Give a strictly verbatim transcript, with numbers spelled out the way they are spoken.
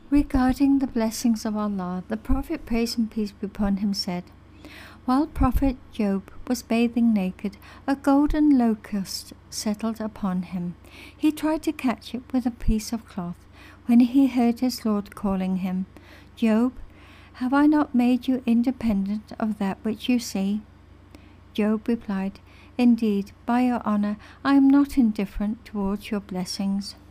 Regarding the blessings of Allah, the Prophet, praise and peace be upon him, said, while Prophet Job was bathing naked, a golden locust settled upon him. He tried to catch it with a piece of cloth, when he heard his Lord calling him, Job, have I not made you independent of that which you see? Job replied, indeed, by your honour, I am not indifferent towards your blessings.